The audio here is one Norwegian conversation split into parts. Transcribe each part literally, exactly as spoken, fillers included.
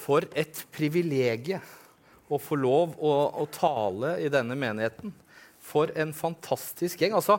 For et privilegie å få lov å, å tale i denne menigheten. For en fantastisk gjeng. Altså,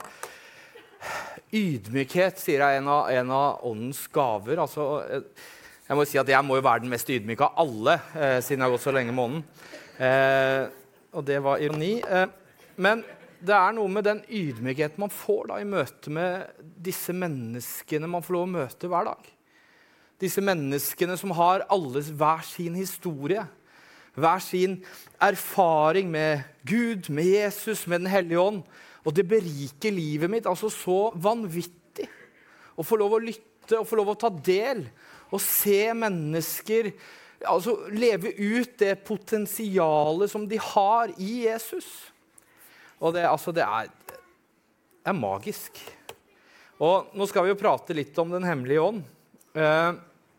ydmykhet, sier jeg, en av, en av åndens gaver. Altså, jeg må si at jeg må jo være den mest ydmyke av alle, eh, siden jeg har gått så lenge med ånden. Eh, og det var ironi. Eh, men det er noe med den ydmykheten man får da, i møte med disse menneskene man får lov å møte hver dag. Disse menneskene som har alles hver sin historie, hver sin erfaring med Gud, med Jesus, med den hellige ånd. Og det beriker livet mitt altså så vanvittig. Å få lov å lytte, å få lov å ta del, og se mennesker altså leve ut det potensialet som de har i Jesus. Og det, altså, det er, det er magisk. Og nå skal vi jo prate litt om den hemmelige ånd. Uh,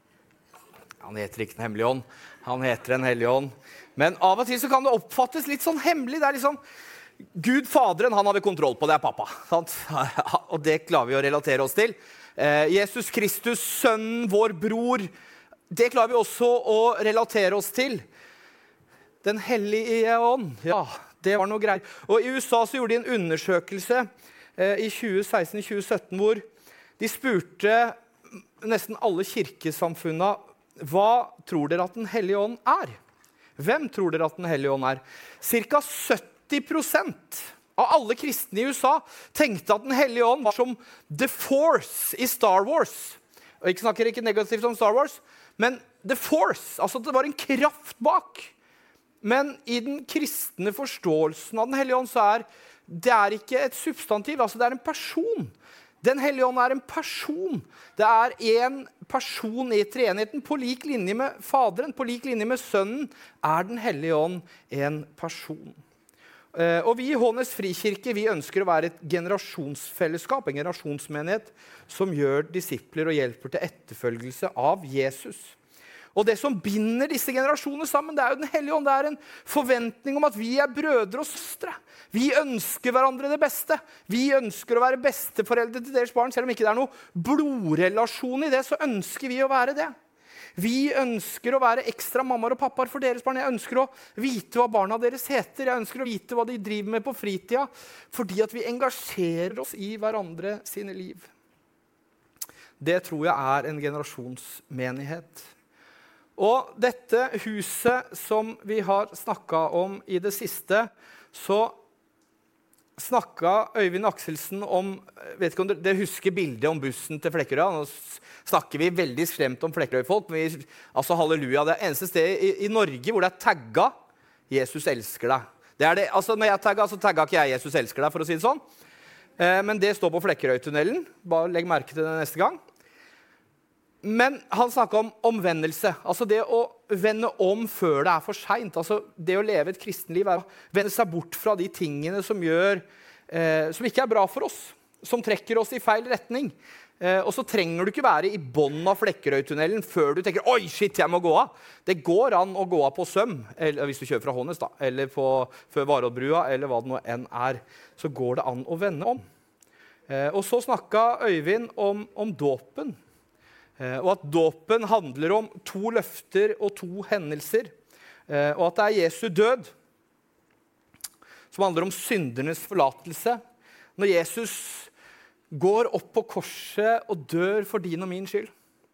han heter ikke den hemmelige ånd, han heter den hellige ånd. Men av og til så kan det oppfattes litt sånn hemmelig. Det er liksom, Gud Faderen, han har vi kontroll på, det er pappa. Sant? Og det klarer vi å relatere oss til. Uh, Jesus Kristus, sønnen, vår bror, det klarer vi også å relatere oss til. Den hellige ånd, ja, det var noe greier. Og i U S A så gjorde de en undersøkelse uh, i tjue seksten til tjue sytten, hvor de spurte nesten alle kirkesamfunnene, hva tror dere at den hellige ånd er? Hvem tror dere at den hellige ånd er? Cirka sytti prosent av alle kristne i U S A tenkte at den hellige ånd var som The Force i Star Wars. Og jeg snakker ikke negativt om Star Wars, men The Force, altså det var en kraft bak. Men i den kristne forståelsen av den hellige ånd så er det er ikke et substantiv, altså det er en person. Den hellige ånd er en person. Det er en person i treenigheten. På lik linje med Faderen, på lik linje med Sønnen, er den hellige ånd en person. Og vi i Hånes Frikirke, vi ønsker å være et generasjonsfellesskap, en generasjonsmenighet, som gjør disipler og hjelper til etterfølgelse av Jesus. Og det som binder disse generasjonene sammen, det er jo den hellige ånd. Det er en forventning om at vi er brødre og søstre. Vi ønsker hverandre det beste. Vi ønsker å være besteforeldre til deres barn. Selv om ikke det er noe blodrelasjon i det, så ønsker vi å være det. Vi ønsker å være ekstra mammaer og pappaer for deres barn. Jeg ønsker å vite hva barna deres heter. Jeg ønsker å vite hva de driver med på fritida, fordi at vi engasjerer oss i hverandre sine liv. Det tror jeg er en generasjonsmenighet. Og dette huset som vi har snakket om i det siste, så snakket Øyvind Akselsen om, vet ikke om dere husker bildet om bussen til Flekkerøy. Nå snakker vi veldig skremt om Flekkerøy-folk, men vi, altså halleluja, det er eneste sted i, i Norge hvor det er tagget Jesus elsker deg. Det er det, altså når jeg tagget, så tagget ikke jeg Jesus elsker deg, for å si det sånn. Eh, men det står på Flekkerøy-tunnelen. Bare legg merke til det neste gang. Men han snakket om omvendelse, altså det å vende om før det er for sent, altså det å leve et kristenliv er å vende seg bort fra de tingene som gjør, eh, som ikke er bra for oss, som trekker oss i feil retning. Eh, og så trenger du ikke være i bånd av Flekkerøy-tunnelen før du tenker, oi, shit, jeg må gå av. Det går an å gå av på Søm, eller hvis du kjører fra Hånes da, eller på, før Varådbrua, eller hva det nå enn er, så går det an å vende om. Eh, og så snakket Øyvind om, om dåpen. Og at dåpen handler om to løfter og to hendelser. Og at det er Jesu død, som handler om syndernes forlatelse. Når Jesus går opp på korset og dør for din og min skyld,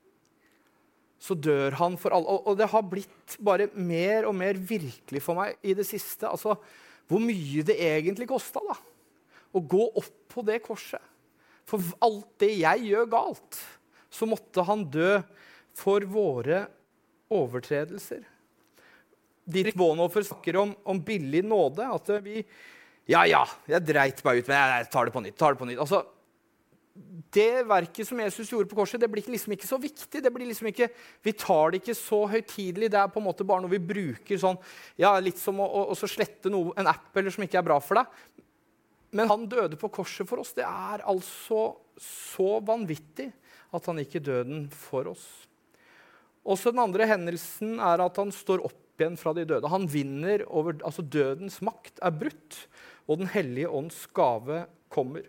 så dør han for alle. Og det har blitt bare mer og mer virkelig for meg i det siste. Altså, hvor mye det egentlig kostet da, å gå opp på det korset. For alt det jeg gjør galt, så måtte han dø for våre overtredelser. Dietrich Bonhoeffer snakker om, om billig nåde, at vi, ja, ja, jeg dreit meg ut, men jeg, jeg tar det på nytt, tar det på nytt. Altså, det verket som Jesus gjorde på korset, det blir liksom ikke så viktig, det blir liksom ikke, vi tar det ikke så høytidelig, det er på en måte bare noe vi bruker sånn, ja, litt som å, å, å så slette noe, en app eller som ikke er bra for deg. Men han døde på korset for oss, det er altså så vanvittig, at han gikk i døden for oss. Også den andre hendelsen er at han står opp igjen fra de døde. Han vinner over, altså dødens makt er brutt, og den hellige ånds gave kommer.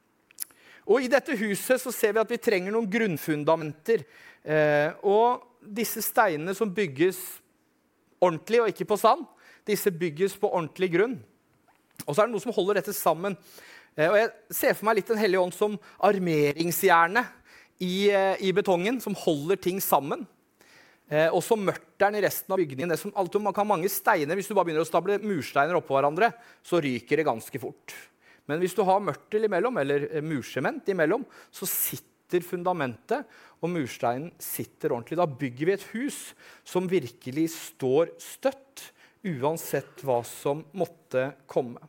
Og i dette huset så ser vi at vi trenger noen grunnfundamenter. Eh, og disse steinene som bygges ordentlig og ikke på sand. Disse bygges på ordentlig grunn. Og så er det noe som holder dette sammen. Og jeg ser for meg litt Den hellige ånd som armeringsjerne i, i betongen, som holder ting sammen. Og så mørteren i resten av bygningen. Det som alltid, man kan ha mange steiner. Hvis du bare begynner å stable mursteiner oppå hverandre, så ryker det ganske fort. Men hvis du har mørtel imellom, eller mursement imellom, så sitter fundamentet, og mursteinen sitter ordentlig. Da bygger vi et hus som virkelig står støtt, uansett hva som måtte komme.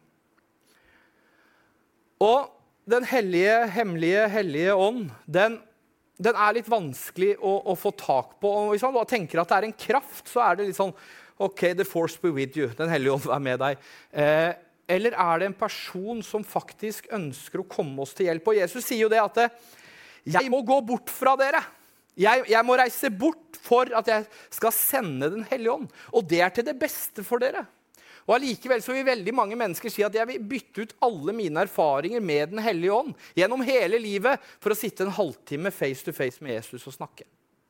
Og den hellige, hemmelige, hellige ånd, den, den er litt vanskelig å, å få tak på. Og hvis man bare tenker at det er en kraft, så er det litt sånn, ok, the force be with you, den hellige ånd er med deg. Eh, eller er det en person som faktisk ønsker å komme oss til hjelp? Og Jesus sier jo det at jeg må gå bort fra dere. Jeg, jeg må reise bort for at jeg skal sende den hellige ånd. Og det er til det beste for dere. Og allikevel så vil veldig mange mennesker si at jeg vil bytte ut alle mine erfaringer med den hellige ånd gjennom hele livet for å sitte en halvtime face to face med Jesus og snakke.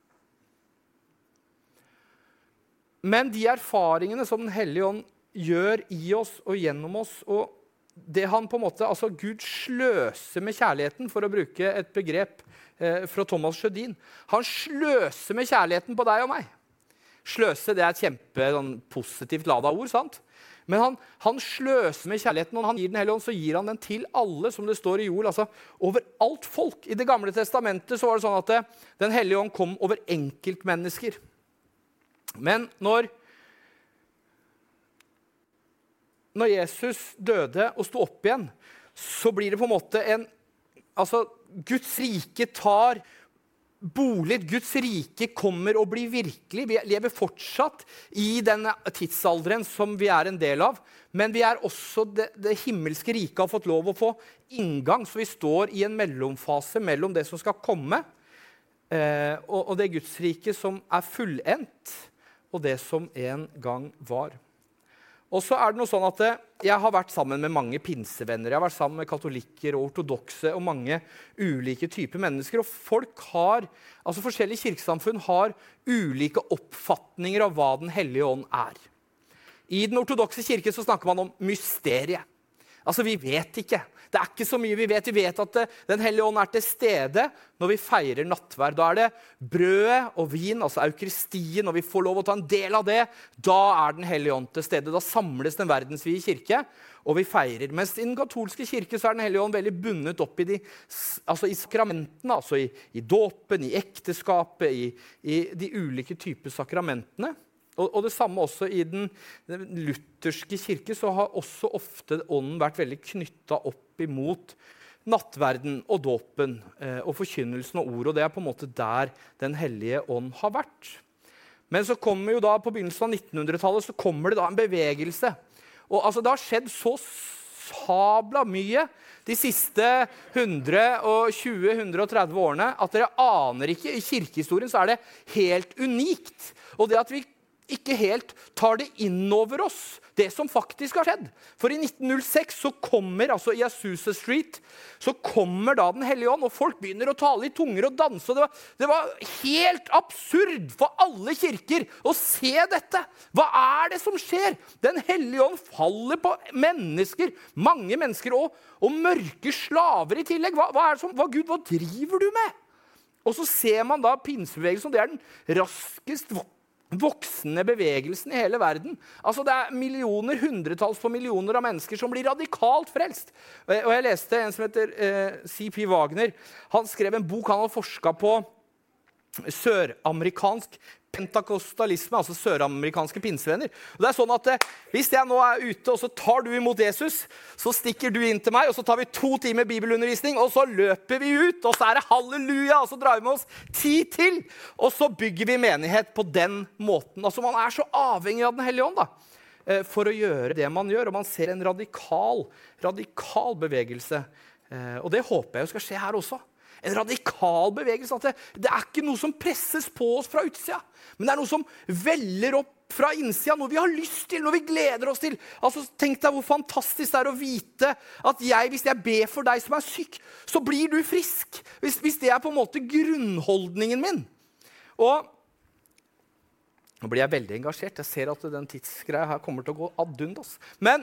Men de erfaringene som den hellige ånd gjør i oss og gjennom oss, og det han på en måte, altså Gud sløser med kjærligheten, for å bruke et begrep eh, fra Thomas Sjødin. Han sløser med kjærligheten på deg og meg. Sløse, det er et kjempe sånn, positivt ladet ord, sant? Men han, han sløser med kjærligheten, og når han gir den hellige ånd, så gir han den til alle, som det står i Joel, altså over alt folk. I det gamle testamentet så var det sånn at det, den hellige ånd kom over enkeltmennesker. Men når Når Jesus døde og sto opp igjen, så blir det på en måte en, altså Guds rike tar bolig, Guds rike kommer og blir virkelig. Vi lever fortsatt i denne tidsalderen som vi er en del av, men vi er også det, det himmelske riket har fått lov å få inngang, så vi står i en mellomfase mellom det som skal komme, eh, og, og det Guds rike som er fullendt, og det som en gang var. Og så er det noe sånn at jeg har vært sammen med mange pinsevenner. Jeg har vært sammen med katolikker og ortodokse og mange ulike typer mennesker. Og folk har, altså forskjellige kirkesamfunn har ulike oppfatninger av hva den hellige ånd er. I den ortodokse kirke så snakker man om mysteriet. Altså vi vet ikke. Det er ikke så mye vi vet. Vi vet at det, den hellige ånd er til stede når vi feirer nattverd. Da er det brødet og vin, altså eukaristien, når vi får lov å ta en del av det, da er den hellige ånd til stede. Da samles den verdensvide kirke, og vi feirer. Mens i den katolske kirke så er den hellige ånd veldig bundet opp i, de, altså i sakramentene, altså i, i dåpen, i ekteskapet, i, i de ulike typer sakramentene. Og, og det samme også i den, den lutherske kirke, så har også ofte ånden vært veldig knyttet opp imot nattverden og dåpen eh, og forkynnelsen og ord, og det er på en måte der den hellige ånd har vært. Men så kommer jo da på begynnelsen av nittenhundretallet så kommer det da en bevegelse. Og altså det har skjedd så sabla mye de siste hundre og tjue til hundre og tretti årene at dere aner ikke, i kirkehistorien så er det helt unikt. Og det at vi ikke helt tar det inn over oss, det som faktisk har skjedd. For i nitten null seks så kommer, altså i Azusa Street, så kommer da den hellige ånd, og folk begynner å tale i tunger og danse. Og det var, det var helt absurd for alle kirker å se dette. Hva er det som skjer? Den hellige ånd faller på mennesker, mange mennesker, og, og mørke slaver i tillegg. Hva, hva er det som, hva, Gud, hva driver du med? Og så ser man da pinsebevegelsen, det er den raskest voksende bevegelsen i hele verden. Altså det er millioner, hundretalls på millioner av mennesker som blir radikalt frelst. Og jeg leste en som heter eh, C P Wagner. Han skrev en bok, han har forsket på søramerikansk pentakostalisme, altså søramerikanske pinsevenner. Og det er sånn at eh, hvis jeg nå er ute, og så tar du imot Jesus, så stikker du inn til meg, og så tar vi to timer bibelundervisning, og så løper vi ut, og så er det halleluja, og så drar vi med oss ti til, og så bygger vi menighet på den måten. Altså man er så avhengig av den hellige ånd da, eh, for å gjøre det man gjør, og man ser en radikal, radikal bevegelse. Eh, og det håper jeg skal skje her også. En radikal bevegelse. At det, det er ikke noe som presses på oss fra utsida, men det er noe som veller opp fra innsida, noe vi har lyst til, noe vi gleder oss til. Altså, tenk deg hvor fantastisk det er å vite at jeg, hvis jeg ber for deg som er syk, så blir du frisk. Hvis, hvis det er på en måte grunnholdningen min. Og Nå blir jeg veldig engasjert. Jeg ser at den tidsgreia her kommer til å gå ad undas. Men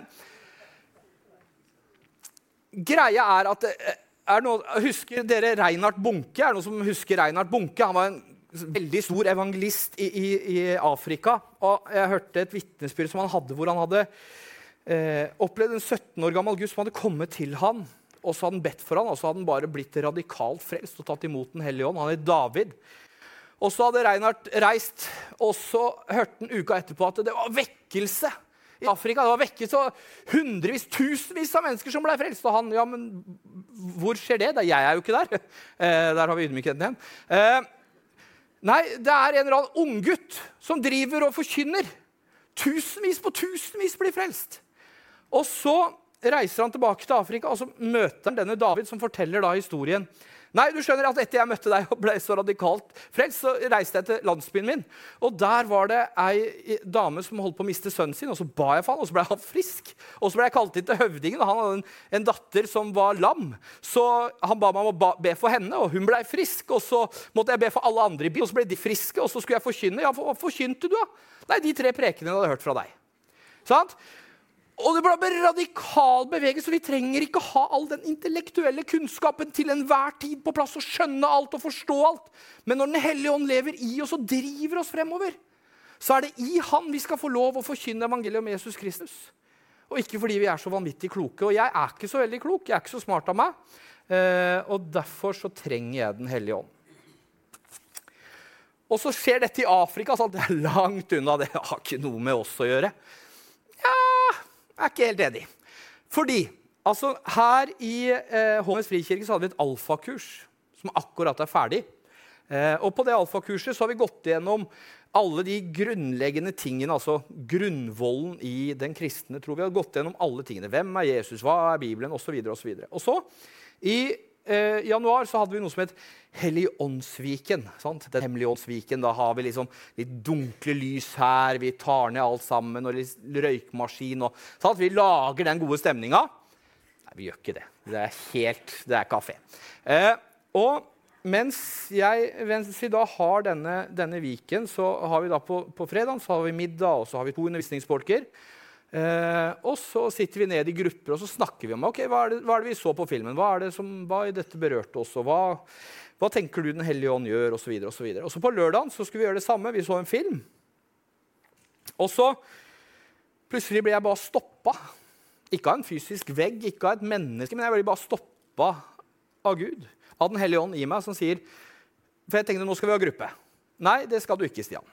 greia er at er noe, husker dere Reinhard Bunke? Er det noen som husker Reinhard Bunke? Han var en veldig stor evangelist i, i, i Afrika. Og jeg hørte et vitnesbyrd som han hadde, hvor han hadde eh, opplevd en sytten år gammel Gud som hadde kommet til han, og så hadde han bedt for han, og så hadde han bare blitt radikalt frelst og tatt imot den hellige ånd. Han er David. Og så hadde Reinhard reist, og så hørte han uka etterpå at det var vekkelse i Afrika. Det var vekkelse, og hundrevis, tusenvis av mennesker som ble frelst. Og han, ja, men hvor skjer det? Jeg er jo ikke der. Eh, der har vi ydmykheten igjen. Eh, nei, det er en eller annen unggutt som driver og forkynner. Tusenvis på tusenvis blir frelst. Og så reiser han tilbake til Afrika, og så møter han denne David som forteller da historien. Nei, du skjønner at etter jeg møtte deg og ble så radikalt frelst, så reiste jeg til landsbyen min. Og der var det ei dame som holdt på å miste sønnen sin, og så ba jeg for han, og så ble han frisk. Og så ble jeg kalt inn til høvdingen, og han hadde en, en datter som var lam. Så han ba meg om å ba, be for henne, og hun ble frisk. Og så måtte jeg be for alle andre i byen, og så ble de friske, og så skulle jeg forkynne. Ja, hva forkynte du da? Nei, de tre prekene jeg hadde hørt fra deg. Sant? Og det ble bare radikal bevegelse, så vi trenger ikke ha all den intellektuelle kunnskapen til enhver tid på plass og skjønne alt og forstå alt. Men når den hellige ånd lever i oss og driver oss fremover, så er det i han vi skal få lov å forkynne evangeliet om Jesus Kristus. Og ikke fordi vi er så vanvittig kloke. Og jeg er ikke så veldig klok, jeg er ikke så smart av meg. Og derfor så trenger jeg den hellige ånd. Og så skjer dette i Afrika, så det er langt unna. Det har ikke noe med oss å gjøre. Ja, jeg er ikke helt enig. Fordi, altså her i eh, Hånes Frikirke så hadde vi et alfakurs som akkurat er ferdig. Eh, og på det alfakurset så har vi gått gjennom alle de grunnleggende tingene, altså grunnvollen i den kristne tro. Vi har gått gjennom alle tingene. Hvem er Jesus? Hva er Bibelen? Og så videre, og så videre. Og så, i eh, januar så hadde vi noe som het Helligåndsviken. Sant? Den Helligåndsviken, da har vi liksom litt dunkle lys her, vi tar ned alt sammen, og litt røykmaskin, og sant? Vi lager den gode stemninga. Nei, vi gjør ikke det. Det er helt, det er kafé. Eh, og mens, jeg, mens vi da har denne, denne viken, så har vi da på, på fredag, så har vi middag, og så har vi to undervisningsbolker. Eh, og så sitter vi ned i grupper, og så snakker vi om, ok, hva er det, hva er det vi så på filmen? Hva er det som, hva er dette berørte oss, og hva... Hva tenker du den hellige ånd gjør, og så videre, og så videre. Og så på lørdagen så skulle vi gjøre det samme. Vi så en film. Og så plutselig ble jeg bare stoppet. Ikke av en fysisk vegg, ikke av et menneske, men jeg ble bare stoppet av Gud. Av den hellige ånd i meg som sier, for jeg tenkte, nå skal vi ha gruppe. Nei, det skal du ikke, Stian.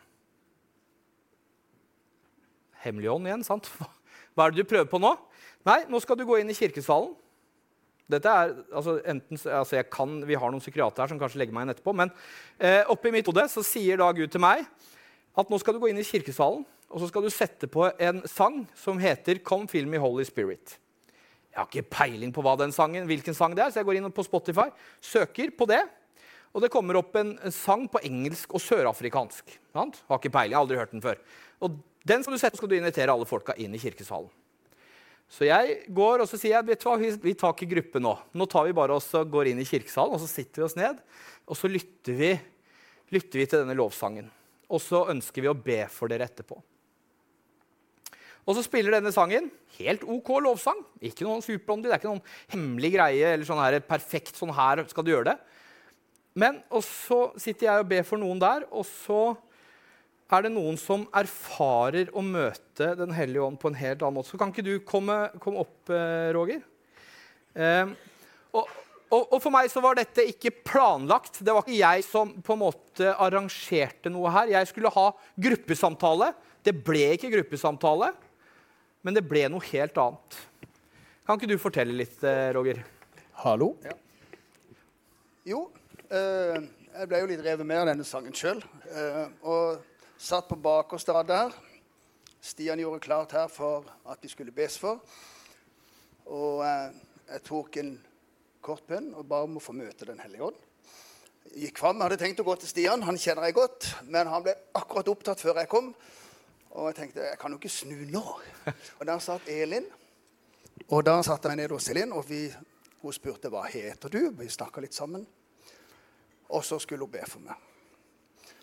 Hemmelig ånd igjen, sant? Hva er det du prøver på nå? Nei, nå skal du gå inn i kirkesalen. Dette er, altså, enten, altså jeg kan, vi har noen psykiater her som kanskje legger meg inn etterpå, men eh, oppe i mitt hode så sier da Gud til meg at nå skal du gå inn i kirkesalen, og så skal du sette på en sang som heter Come Fill Me Holy Spirit. Jeg har ikke peiling på hva den sangen, hvilken sang det er, så jeg går inn på Spotify, søker på det, og det kommer opp en, en sang på engelsk og sørafrikansk. Sant? Har ikke peiling, jeg har aldri hørt den før. Og den skal du sette, skal du invitere alle folka inn i kirkesalen. Så jeg går, og så sier jeg, vet du hva, vi tar ikke gruppe nå. Nå tar vi bare oss og går inn i kirkesalen, og så sitter vi oss ned, og så lytter vi, lytter vi til denne lovsangen. Og så ønsker vi å be for dere etterpå. Og så spiller denne sangen, helt ok lovsang, ikke noen superåndelig, det er ikke noen hemmelig greie, eller sånn her, perfekt, sånn her skal du gjøre det. Men, og så sitter jeg og ber for noen der, og så er det noen som erfarer å møte den hellige ånd på en helt annen måte. Så kan ikke du komme, komme opp, Roger? Eh, og, og, og for meg så var dette ikke planlagt. Det var ikke jeg som på en måte arrangerte noe her. Jeg skulle ha gruppesamtale. Det ble ikke gruppesamtale, men det ble noe helt annet. Kan ikke du fortelle litt, Roger? Hallo? Ja. Jo, eh, jeg ble jo litt revet med av denne sangen selv. Eh, og satt på bakerste rad der. Stian gjorde klart her for at vi skulle bes for. Og eh, jeg tok en kort bønn og ba om å få møte den hellige ånd. Jeg gikk frem, jeg hadde tenkt å gå til Stian, han kjenner jeg godt, men han ble akkurat opptatt før jeg kom. Og jeg tenkte, jeg kan jo ikke snu nå. Og der satt Elin, og da satt jeg ned hos Elin, og vi, hun spurte, hva heter du? Vi snakket litt sammen. Og så skulle hun be for meg.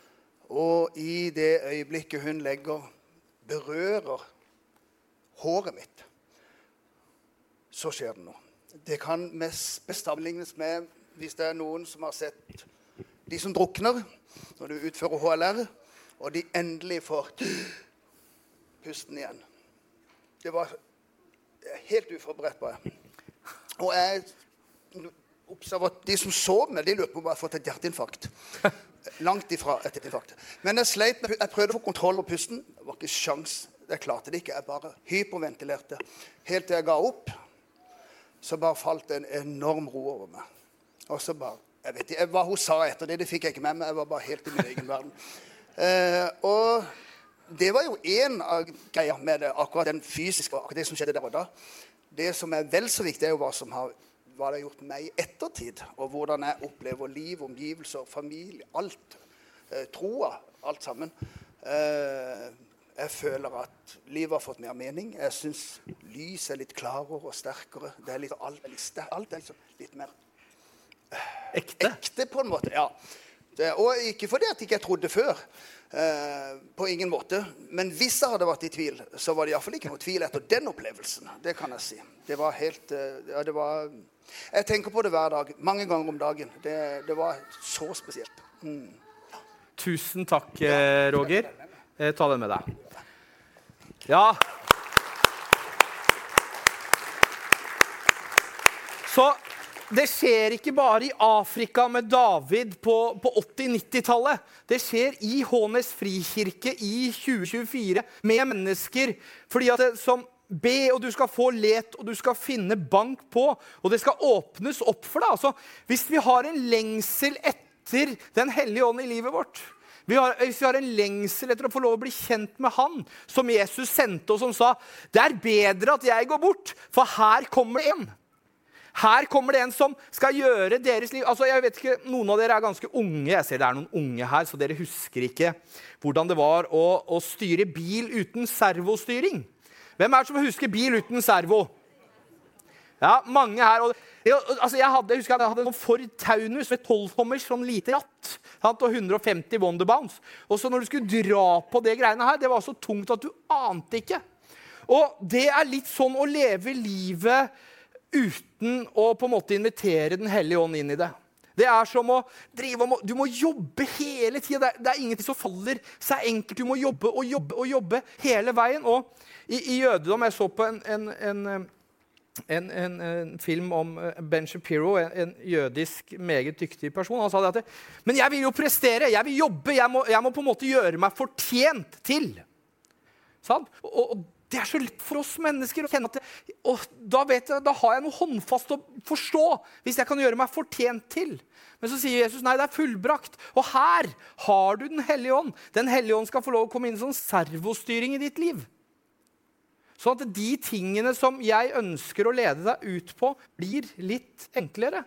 Og i det øyeblikket hun legger, berører håret mitt, så skjer det noe. Det kan mest sammenlignes med, hvis det er noen som har sett de som drukner, når du utfører H L R, og de endelig får pusten igjen. Det var helt uforberedt på det. Og jeg observert, de som så meg, de lurte på om jeg hadde fått et hjerteinfarkt. Langt ifra et hjerteinfarkt. Men jeg sleit med, jeg prøvde å få kontroll på pusten. Det var ikke sjans. Jeg klarte det ikke. Jeg bare hyperventilerte. Helt til jeg ga opp, så bare falt en enorm ro over meg. Og så bare, jeg vet ikke, hva hun sa etter det, det fikk jeg ikke med meg. Jeg var bare helt i min egen verden. Eh, og det var jo en av greia med det, akkurat den fysiske, akkurat det som skjedde der og da. Det som er vel så viktig er jo hva som har, hva det har gjort meg i ettertid, og hvordan jeg opplever liv, omgivelser, familie, alt, eh, troa, alt sammen. Eh, jeg føler at livet har fått mer mening. Jeg synes lys er litt klarere og sterkere. Det er litt, alt, er litt, ster- alt er liksom litt mer eh, Ekte? ekte på en måte, ja. Det, og ikke fordi at jeg ikke trodde før, eh, på ingen måte. Men hvis jeg hadde vært i tvil, så var det i hvert fall ikke noe tvil etter den opplevelsen. Det kan jeg si. Det var helt, eh, ja, det var, jeg tenker på det hver dag, mange ganger om dagen. Det, det var så spesielt. Mm. Tusen takk, eh, Roger. Eh, ta den med deg. Ja. Så det skjer ikke bare i Afrika med David på, på åtti-nittitallet. Det skjer i Hånes frikirke i tjue tjuefire med mennesker. Fordi at det, som be, og du skal få let, og du skal finne bank på, og det skal åpnes opp for deg. Altså, hvis vi har en lengsel etter den hellige ånd i livet vårt, vi har, hvis vi har en lengsel etter å få lov å bli kjent med han, som Jesus sendte, og som sa, det er bedre at jeg går bort, for her kommer det en. Her kommer det en som skal gjøre deres liv. Altså, jeg vet ikke, noen av dere er ganske unge. Jeg ser det er noen unge her, så dere husker ikke hvordan det var å, å styre bil uten servostyring. Hvem er det som husker bil uten servo? Ja, mange her. Og, altså, jeg, hadde, jeg husker at jeg hadde en Ford Taunus med tolv-tommers sånn lite ratt, og hundre og femti Wonderbounce. Og så når du skulle dra på det greiene her, det var så tungt at du ante ikke. Og det er litt sånn å leve livet uten å på en måte invitere den hellige ånd inn i det. Det er som å drive om, du må jobbe hele tiden. Det er, det er ingenting som faller seg enkelt. Du må jobbe og jobbe og jobbe hele veien. Og i, i jødedom, jeg så på en, en, en, en, en, en film om Ben Shapiro, en, en jødisk meget dyktig person. Han sa det at, men jeg vil jo prestere, jeg vil jobbe, jeg må, jeg må på en måte gjøre meg fortjent til. Sånn? Og, og det er så lett for oss mennesker å kjenne at det, og da, vet jeg, da har jeg noe håndfast å forstå hvis jeg kan gjøre meg fortjent til. Men så sier Jesus, nei, det er fullbrakt. Og her har du den hellige ånd. Den hellige ånd skal få lov å komme inn som servostyring i ditt liv. Sånn at de tingene som jeg ønsker å lede deg ut på, blir litt enklere.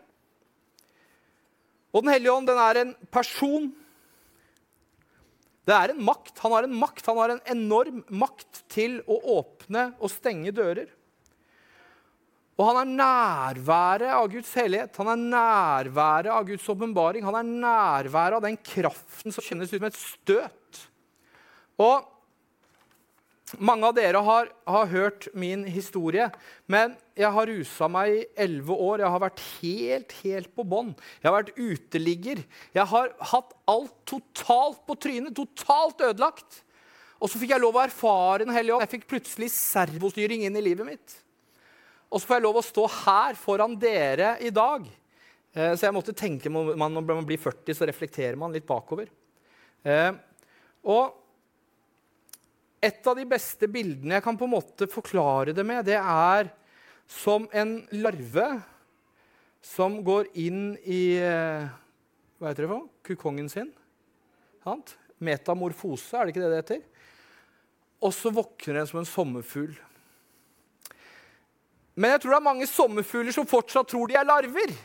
Og den hellige ånd, den er en person. Det er en makt. Han har en makt. Han har en enorm makt til å åpne og stenge dører. Og han er nærværet av Guds hellighet. Han er nærværet av Guds åpenbaring. Han er nærværet av den kraften som kjennes ut som et støt. Og mange av dere har, har hørt min historie, men jeg har ruset meg i elleve år. Jeg har vært helt, helt på bånd. Jeg har vært uteligger. Jeg har hatt alt totalt på trynet, totalt ødelagt. Og så fikk jeg lov å erfare den hellige ånd. Jeg fikk plutselig servostyring inn i livet mitt. Og så får jeg lov å stå her foran dere i dag. Så jeg måtte tenke, når man blir førti, så reflekterer man litt bakover. Og et av de beste bildene jeg kan på en måte forklare det med, det er som en larve som går inn i, hva heter det for? Kukongen sin. Sant? Metamorfose, er det ikke det det heter? Og så våkner den som en sommerfugl. Men jeg tror det er mange sommerfugler som fortsatt tror de er larver.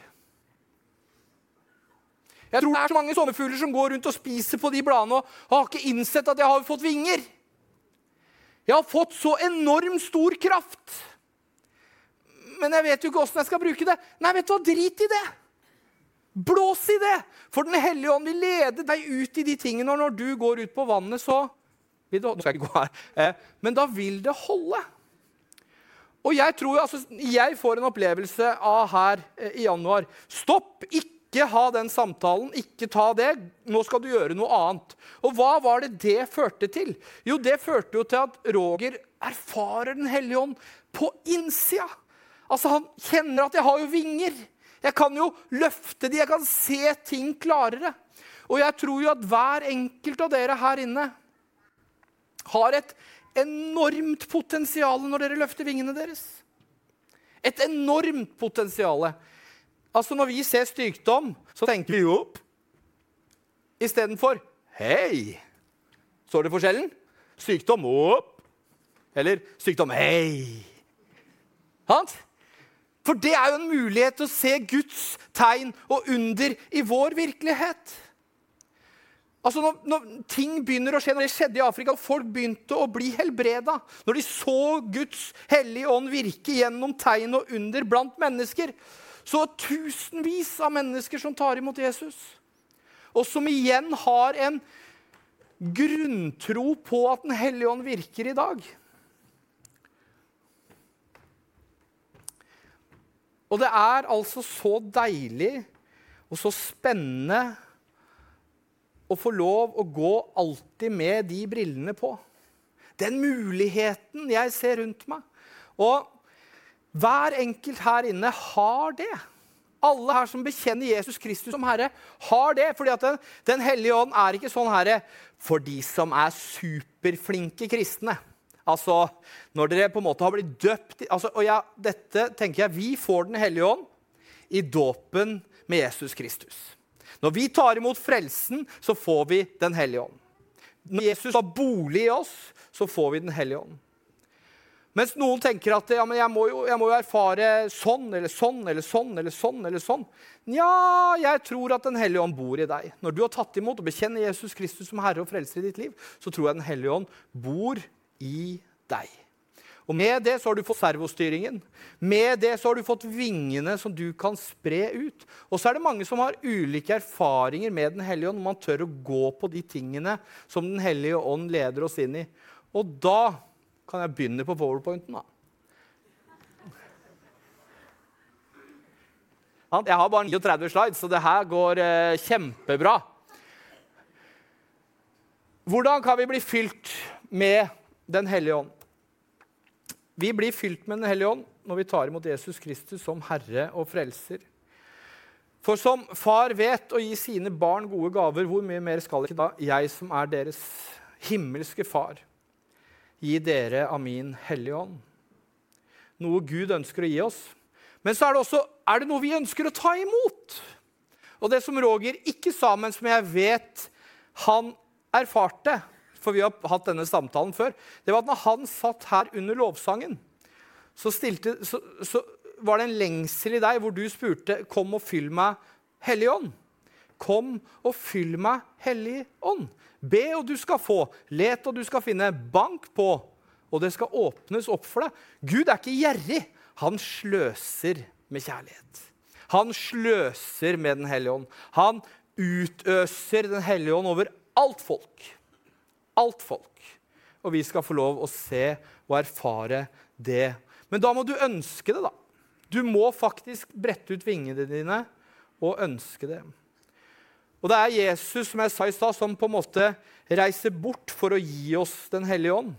Jeg tror det er så mange sommerfugler som går rundt og spiser på de bladene og har ikke innsett at jeg har fått vinger. Jeg har fått så enormt stor kraft. Men jeg vet jo ikke hvordan jeg skal bruke det. Nei, vet du hva? Drit i det. Blås i det, for den hellige ånd vil lede deg ut i de tingene, og når du går ut på vannet, så vil det, nå skal jeg ikke gå her, eh, men da vil det holde. Og jeg tror, altså, jeg får en opplevelse av her eh, i januar. Stopp, ikke ha den samtalen, ikke ta det, nå skal du gjøre noe annet. Og hva var det det førte til? Jo, det førte jo til at Roger erfarer den hellige ånd på innsida. Altså, han kjenner at jeg har jo vinger. Jeg kan jo løfte de, jeg kan se ting klarere. Og jeg tror jo at hver enkelt av dere her inne har et enormt potensial når dere løfter vingene deres. Et enormt potensial. Altså når vi ser sykdom, så tenker vi opp. I stedet for, hei. Står det forskjellen? Sykdom opp. Eller sykdom hei. Sant? For det er jo en mulighet til å se Guds tegn og under i vår virkelighet. Altså når, når ting begynner å skje, når det skjedde i Afrika, og folk begynte å bli helbreda, når de så Guds hellige ånd virke gjennom tegn og under blant mennesker, så er tusenvis av mennesker som tar imot Jesus, og som igjen har en grunntro på at den hellige ånd virker i dag. Og det er altså så deilig og så spennende å få lov å gå alltid med de brillene på. Den muligheten jeg ser rundt meg. Og hver enkelt her inne har det. Alle her som bekjenner Jesus Kristus som Herre, har det. Fordi at den, den hellige ånd er ikke sånn Herre for de som er superflinke kristne. Altså, når dere på en måte har blitt døpt, altså, og ja, dette tenker jeg, vi får den hellige ånd i dåpen med Jesus Kristus. Når vi tar imot frelsen, så får vi den hellige ånd. Når Jesus har bolig i oss, så får vi den hellige ånd. Mens noen tenker at ja, men jeg, må jo, jeg må jo erfare sånn, eller sånn, eller sånn, eller sånn, eller sånn. Ja, jeg tror at den hellige ånd bor i deg. Når du har tatt imot og bekjenner Jesus Kristus som Herre og Frelser i ditt liv, så tror jeg den hellige ånd bor i deg. Og med det så har du fått servostyringen. Med det så har du fått vingene som du kan spre ut. Og så er det mange som har ulike erfaringer med den hellige ånd, når man tør å gå på de tingene som den hellige ånd leder oss inn i. Og da kan jeg begynne på PowerPointen da. Jeg har bare trettini slides, så det her går eh, kjempebra. Hvordan kan vi bli fylt med den hellige ånd? Vi blir fylt med den hellige ånd når vi tar imot Jesus Kristus som Herre og Frelser. For som far vet å gi sine barn gode gaver, hvor mye mer skal ikke da jeg som er deres himmelske far, gi dere av min hellige ånd? Noe Gud ønsker å gi oss. Men så er det også, er det noe vi ønsker å ta imot? Og det som Roger ikke sa, men som jeg vet han erfarte, for vi har hatt denne samtalen før, det var at når han satt her under lovsangen, så, stilte, så, så var det en lengsel i deg hvor du spurte, kom og fyll meg hellig ånd. Kom og fyll meg hellig ånd. Be og du skal få, let og du skal finne, bank på, og det skal åpnes opp for deg. Gud er ikke gjerrig, han sløser med kjærlighet. Han sløser med den hellige ånd. Han utøser den hellige ånd over alt folk. Alt folk. Og vi skal få lov å se og erfare det. Men da må du ønske det da. Du må faktisk brette ut vingene dine og ønske det. Og det er Jesus, som jeg sa i stad, som på en måte reiser bort for å gi oss den hellige ånd.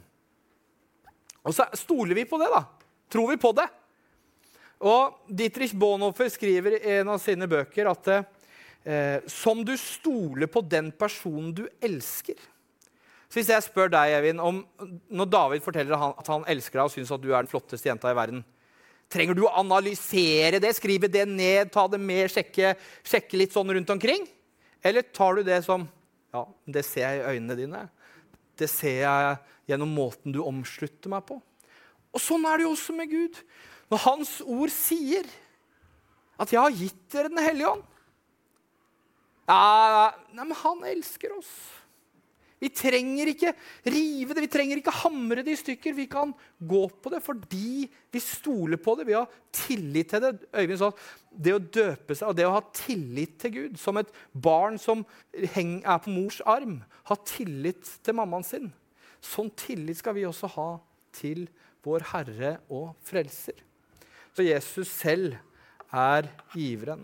Og så stoler vi på det da. Tror vi på det? Og Dietrich Bonhoeffer skriver i en av sine bøker at eh, som du stoler på den personen du elsker. Så hvis jeg spør deg, Evin, om når David forteller at han elsker deg og synes at du er den flotteste jenta i verden, trenger du å analysere det, skrive det ned, ta det med, sjekke, sjekke litt sånn rundt omkring? Eller tar du det som, ja, det ser jeg i øynene dine, det ser jeg gjennom måten du omslutter meg på. Og sånn er det jo også med Gud. Når hans ord sier at jeg har gitt dere den hellige ånd, ja, nei, men han elsker oss. Vi trenger ikke rive det, vi trenger ikke hamre det i stykker. Vi kan gå på det fordi vi stoler på det. Vi har tillit til det. Øyvind sa, det å døpe seg og det å ha tillit til Gud, som et barn som er på mors arm, har tillit til mammaen sin. Sånn tillit skal vi også ha til vår Herre og Frelser. Så Jesus selv er giveren.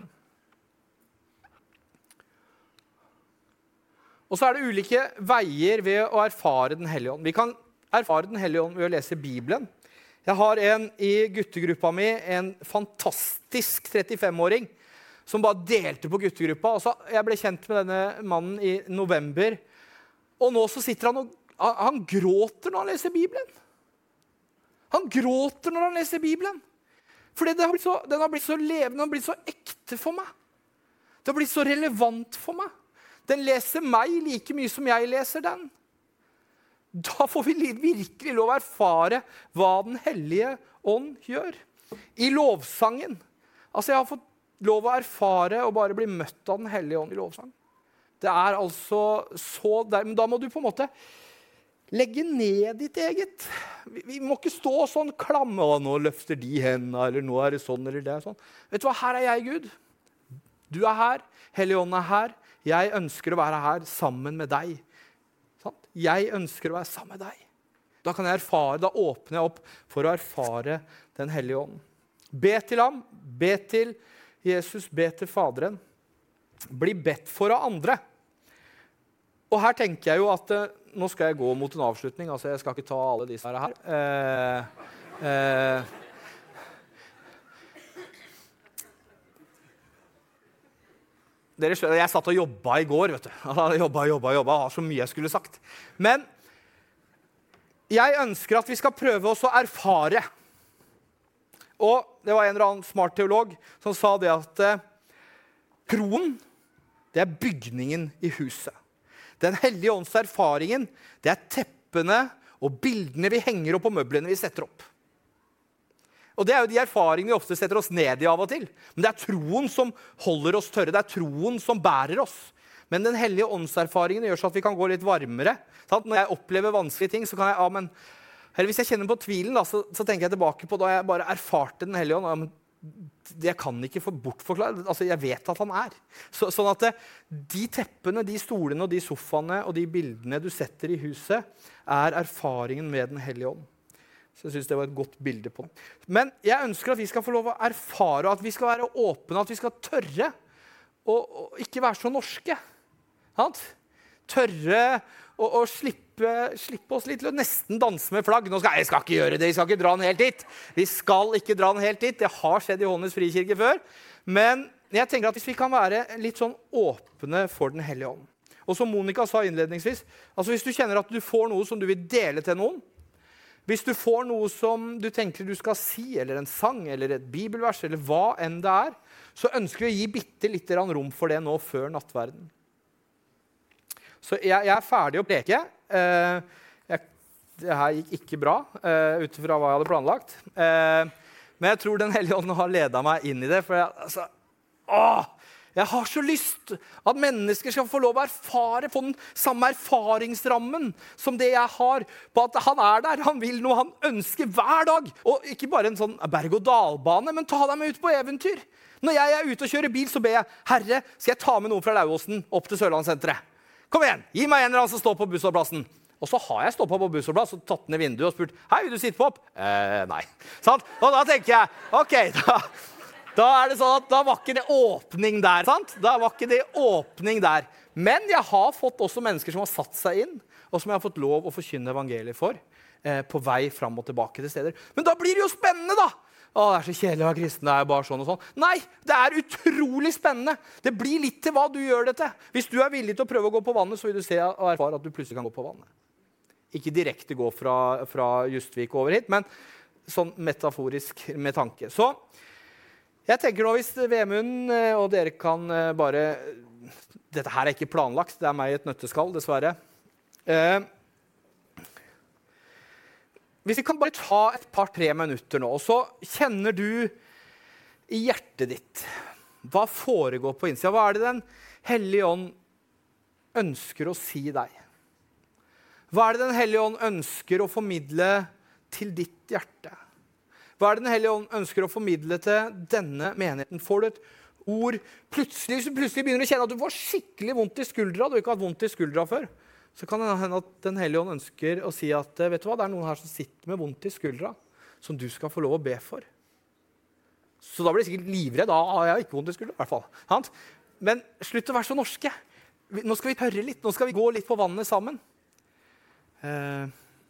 Og så er det ulike veier ved å erfare den hellige ånd. Vi kan erfare den hellige ånd ved å lese Bibelen. Jeg har en i guttegruppa mi, en fantastisk trettifem-åring, som bare delte på guttegruppa. Og så jeg ble kjent med denne mannen i november, og nå så sitter han og han gråter når han leser Bibelen. Han gråter når han leser Bibelen. Fordi det har blitt så, den har blitt så levende, den har blitt så ekte for meg. Det har blitt så relevant for meg. Den leser meg like mye som jeg leser den. Da får vi virkelig lov å erfare hva den hellige ånd gjør. I lovsangen. Altså jeg har fått lov å erfare og bare bli møtt av den hellige ånd i lovsang. Det er altså så der, men da må du på en måte legge ned ditt eget. Vi, vi må ikke stå sånn klamme, og nå løfter de hendene, eller nå er det sånn, eller det er sånn. Vet du hva, her er jeg Gud. Du er her, hellige ånd er her. Jeg ønsker å være her sammen med deg. Sant? Jeg ønsker å være sammen med deg. Da kan jeg erfare, da åpner jeg opp for å erfare den hellige ånd. Be til ham, be til Jesus, be til Faderen. Bli bedt for av andre. Og her tenker jeg jo at uh, nå skal jeg gå mot en avslutning, altså jeg skal ikke ta alle disse her. Uh, uh, Dere skjønner, jeg satt og jobbet i går, vet du. Jeg jobbet, jobbet, jobbet, jeg har så mye jeg skulle sagt. Men jeg ønsker at vi skal prøve oss å erfare. Og det var en eller annen smart teolog som sa det at eh, troen, det er bygningen i huset. Den hellige ånds erfaringen, det er teppene og bildene vi henger opp på møblene vi setter opp. Og det er jo de erfaringene vi ofte setter oss ned i av og til. Men det er troen som holder oss tørre. Det er troen som bærer oss. Men den hellige åndserfaringen gjør så at vi kan gå litt varmere. Sant? Når jeg opplever vanskelige ting, så kan jeg, ja, men, eller hvis jeg kjenner på tvilen, da, så, så tenker jeg tilbake på da jeg bare erfarte den hellige ånd. Ja, men det kan ikke få bortforklare. Altså, jeg vet at han er. Så, sånn at det, de teppene, de stolene og de sofaene og de bildene du setter i huset, er erfaringen med den hellige ånd. Så jeg synes det var et godt bilde på det. Men jeg ønsker at vi skal få lov å erfare, at vi skal være åpne, at vi skal tørre, og, og ikke være så norske. Sant? Tørre å, å slippe, slippe oss litt til å nesten danse med flagg. Nå skal jeg skal ikke gjøre det, vi skal ikke dra den helt dit. Vi skal ikke dra den helt dit. Det har skjedd i Hånes frikirke før. Men jeg tenker at hvis vi kan være litt sånn åpne for den hellige ånd. Og som Monica sa innledningsvis, altså hvis du kjenner at du får noe som du vil dele til noen, hvis du får noe som du tenker du skal si, eller en sang, eller et bibelvers, eller hva enn det er, så ønsker vi å gi bitte litt rom for det nå før nattverden. Så jeg, jeg er ferdig å preke. Eh, jeg, det her gikk ikke bra, eh, utifra hva jeg hadde planlagt. Eh, men jeg tror den hellige ånden har ledet meg inn i det, for jeg, altså, åh, jeg har så lyst at mennesker skal få lov å erfare, få den samme erfaringsrammen som det jeg har, på at han er der, han vil noe, han ønsker hver dag. Og ikke bare en sånn berg-og-dal-bane, men ta deg med ut på eventyr. Når jeg er ute og kjører bil, så ber jeg, Herre, skal jeg ta med noen fra Lauvåsen opp til Sørlandssenteret? Kom igjen, gi meg en eller annen som står på bussholdeplassen. Og så har jeg stoppet på bussholdeplass og tatt ned vinduet og spurt, hei, vil du sitte på opp? Eh, nei. Sant? Og da tenker jeg, ok, da... Da er det sånn at da var ikke det åpning der, sant? Da var ikke det åpning der. Men jeg har fått også mennesker som har satt seg inn, og som jeg har fått lov å forkynne evangeliet for, eh, på vei fram og tilbake til steder. Men da blir det jo spennende da! Å, det er så kjedelig å være kristen, det er bare sånn og sånn. Nei, det er utrolig spennende. Det blir litt til hva du gjør det til. Hvis du er villig til å prøve å gå på vannet, så vil du se og erfare at du plutselig kan gå på vannet. Ikke direkte gå fra, fra Justvik over hit, men sånn metaforisk med tanke. Så, jeg tenker nå hvis Vemund og dere kan bare... Dette her er ikke planlagt, det er meg i et nøtteskall, dessverre. Eh, hvis vi kan bare ta et par-tre minutter nå, og så kjenner du i hjertet ditt, hva foregår på innsiden? Hva er det den hellige ånd ønsker å si deg? Hva er det Den hellige ånd ønsker å formidle til ditt hjerte? Hva er det Den hellige ånd ønsker å formidle til denne menigheten? Får du et ord, plutselig, hvis du plutselig begynner å kjenne at du får skikkelig vondt i skuldra, du har ikke hatt vondt i skuldra før, så kan det hende at Den hellige ånd ønsker å si at, vet du hva, det er noen her som sitter med vondt i skuldra, som du skal få lov å be for. Så da blir jeg sikkert livredd, da har jeg ikke vondt i skuldra, i hvert fall. Men slutt å være så norske. Nå skal vi tørre litt, nå skal vi gå litt på vannet sammen. Eh...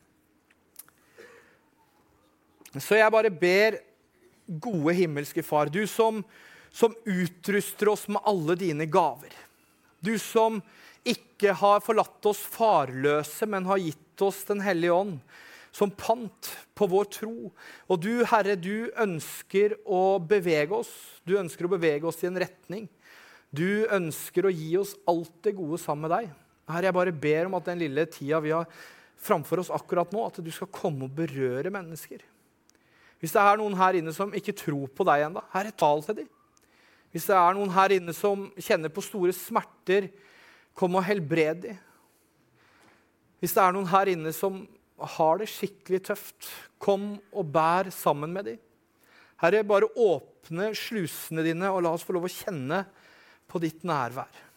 Så jeg bare ber gode himmelske far, du som, som utruster oss med alle dine gaver. Du som ikke har forlatt oss farløse, men har gitt oss Den hellige ånd som pant på vår tro. Og du, Herre, du ønsker å bevege oss. Du ønsker å bevege oss i en retning. Du ønsker å gi oss alt det gode sammen med deg. Herre, jeg bare ber om at den lille tida vi har framfor oss akkurat nå, at du skal komme og berøre mennesker. Hvis det er noen her inne som ikke tror på deg enda, Herre, tal til dem. Hvis det er noen her inne som kjenner på store smerter, kom og helbred dem. Hvis det er noen her inne som har det skikkelig tøft, kom og bær sammen med dem. Herre, bare åpne slusene dine og la oss få lov å kjenne på ditt nærvær.